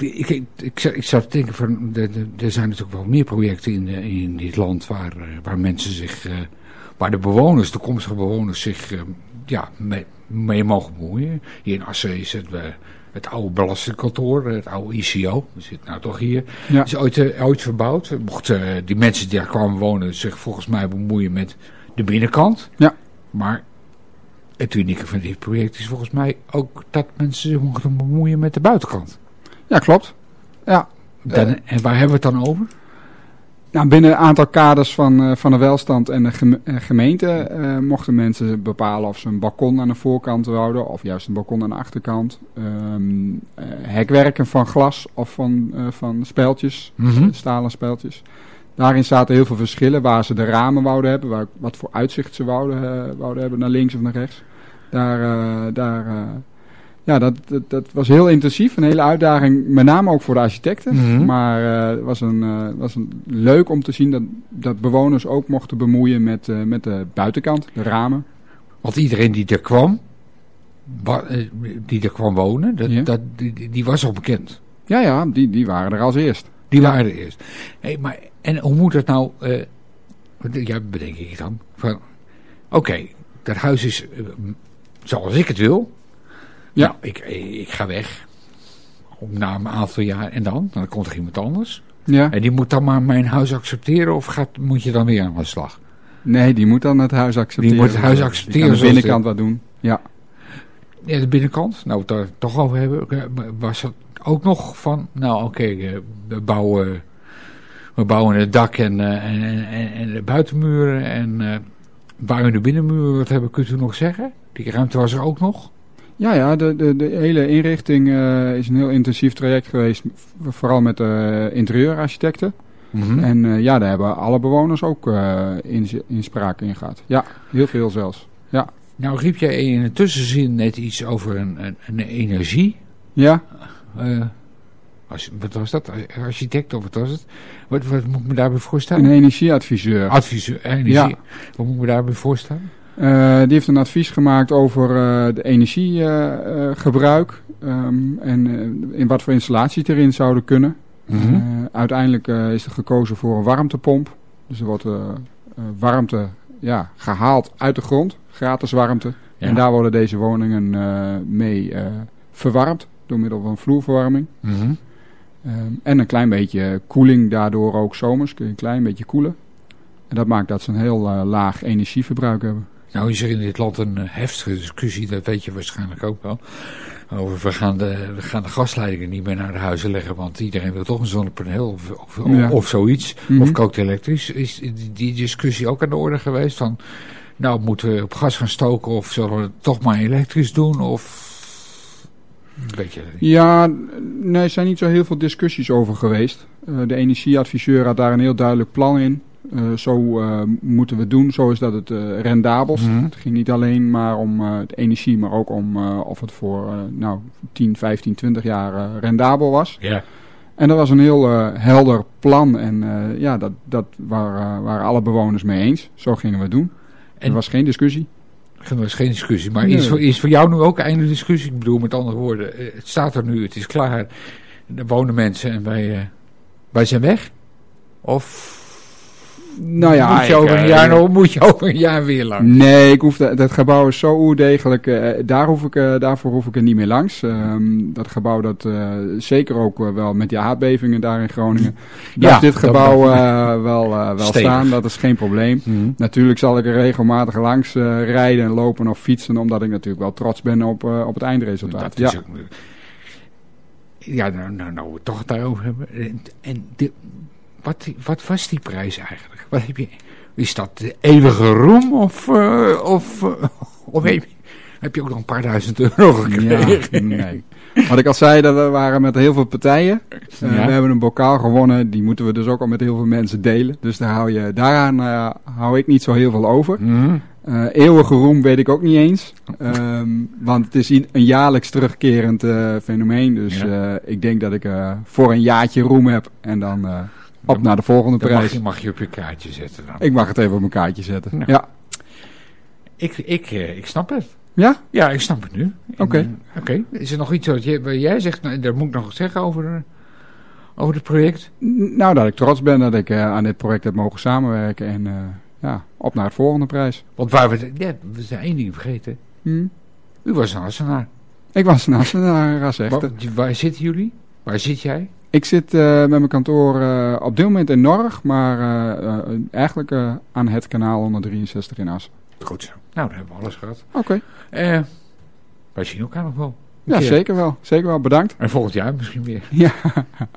Ik zou denken van, er zijn natuurlijk wel meer projecten in dit land waar mensen zich, waar de bewoners, de toekomstige bewoners zich mee mogen bemoeien. Hier in Assen is het oude belastingkantoor, het oude ICO, we zitten nou toch hier, is ooit verbouwd. Mochten die mensen die daar kwamen wonen zich volgens mij bemoeien met de binnenkant. Ja. Maar het unieke van dit project is volgens mij ook dat mensen zich mogen bemoeien met de buitenkant. Ja, klopt. Ja. En waar hebben we het dan over? Nou, binnen een aantal kaders van de welstand en de gemeente mochten mensen bepalen of ze een balkon aan de voorkant wouden of juist een balkon aan de achterkant. Hekwerken van glas of van spijltjes, stalen spijltjes. Daarin zaten heel veel verschillen waar ze de ramen wouden hebben, wat voor uitzicht ze wouden hebben naar links of naar rechts. Dat was heel intensief, een hele uitdaging, met name ook voor de architecten. Maar het was een leuk om te zien dat bewoners ook mochten bemoeien met de buitenkant, de ramen. Want iedereen die er kwam wonen, die was al bekend. Ja, die waren er als eerst. Waren er eerst. Hey, maar, en hoe moet dat nou, bedenk ik dan, van oké, dat huis is zoals ik het wil. Ja. Nou, ik ga weg. Na een aantal jaar en dan komt er iemand anders. Ja. En die moet dan maar mijn huis accepteren of moet je dan weer aan de slag? Nee, die moet dan het huis accepteren. Die moet het huis accepteren. Die kan de binnenkant wat doen. Ja. Ja, de binnenkant. Nou, we het daar toch over hebben. Was het ook nog van, we bouwen het dak en de buitenmuren en waar we de binnenmuren wat hebben, kunt u nog zeggen? Die ruimte was er ook nog? Ja, de hele inrichting is een heel intensief traject geweest, vooral met de interieurarchitecten. En daar hebben alle bewoners ook inspraak in gehad. Ja, heel veel zelfs. Ja. Nou riep jij in een tussenzin net iets over een energie. Ja. Wat was dat? Architect of wat was het? Wat moet ik me daarbij voorstellen? Een energieadviseur. Energie. Ja. Wat moet ik me daarbij voorstellen? Die heeft een advies gemaakt over de energiegebruik en in wat voor installaties erin zouden kunnen. Uiteindelijk is er gekozen voor een warmtepomp. Dus er wordt warmte gehaald uit de grond, gratis warmte. Ja. En daar worden deze woningen mee verwarmd door middel van vloerverwarming. En een klein beetje koeling daardoor ook zomers. Kun je een klein beetje koelen. En dat maakt dat ze een heel laag energieverbruik hebben. Nou is er in dit land een heftige discussie, dat weet je waarschijnlijk ook wel. Over we gaan de gasleidingen niet meer naar de huizen leggen, want iedereen wil toch een zonnepaneel of zoiets. Of kookt elektrisch. Is die discussie ook aan de orde geweest van, nou moeten we op gas gaan stoken of zullen we het toch maar elektrisch doen of... Weet je dat niet? Ja, nee, er zijn niet zo heel veel discussies over geweest. De energieadviseur had daar een heel duidelijk plan in. Zo moeten we doen, zo is dat het rendabelst. Het ging niet alleen maar om de energie, maar ook om of het voor 10, 15, 20 jaar rendabel was. Ja. En dat was een heel helder plan en dat waren alle bewoners mee eens. Zo gingen we het doen. En er was geen discussie. Er was geen discussie, maar is voor jou nu ook einde discussie? Ik bedoel, met andere woorden, het staat er nu, het is klaar. Er wonen mensen en wij zijn weg? Of... Nou ja, moet je over een jaar weer langs? Nee, dat gebouw is zo oerdegelijk. Daarvoor hoef ik er niet meer langs. Dat gebouw dat zeker ook wel met die aardbevingen daar in Groningen. Blijft dit gebouw wel staan. Dat is geen probleem. Natuurlijk zal ik er regelmatig langs rijden en lopen of fietsen. Omdat ik natuurlijk wel trots ben op het eindresultaat. Dat is ook... Ja, nou we het toch daarover hebben. En wat was die prijs eigenlijk? Wat heb je? Is dat de eeuwige roem of heb je ook nog een paar €1000 gekregen? Ja, nee. Wat ik al zei, dat we waren met heel veel partijen. We hebben een bokaal gewonnen. Die moeten we dus ook al met heel veel mensen delen. Dus daaraan hou ik niet zo heel veel over. Eeuwige roem weet ik ook niet eens. Want het is een jaarlijks terugkerend fenomeen. Dus ik denk dat ik voor een jaartje roem heb. En dan op naar de volgende prijs. Mag je op je kaartje zetten dan. Ik mag het even op mijn kaartje zetten. Ja. Ik snap het. Ja? Ja, ik snap het nu. Oké. Oké. Is er nog iets wat jij zegt? Nou, daar moet ik nog zeggen over het project? Nou, dat ik trots ben dat ik aan dit project heb mogen samenwerken. En op naar het volgende prijs. Want we zijn één ding vergeten. U was een Hassenaar. Ik was een Hassenaar, echt. Waar zitten jullie? Waar zit jij? Ik zit met mijn kantoor op dit moment in Norg, maar eigenlijk aan het kanaal 163 in Assen. Goed zo. Nou, dan hebben we alles gehad. Oké. Wij zien elkaar nog wel. Ja, zeker wel. Zeker wel. Bedankt. En volgend jaar misschien weer. Ja.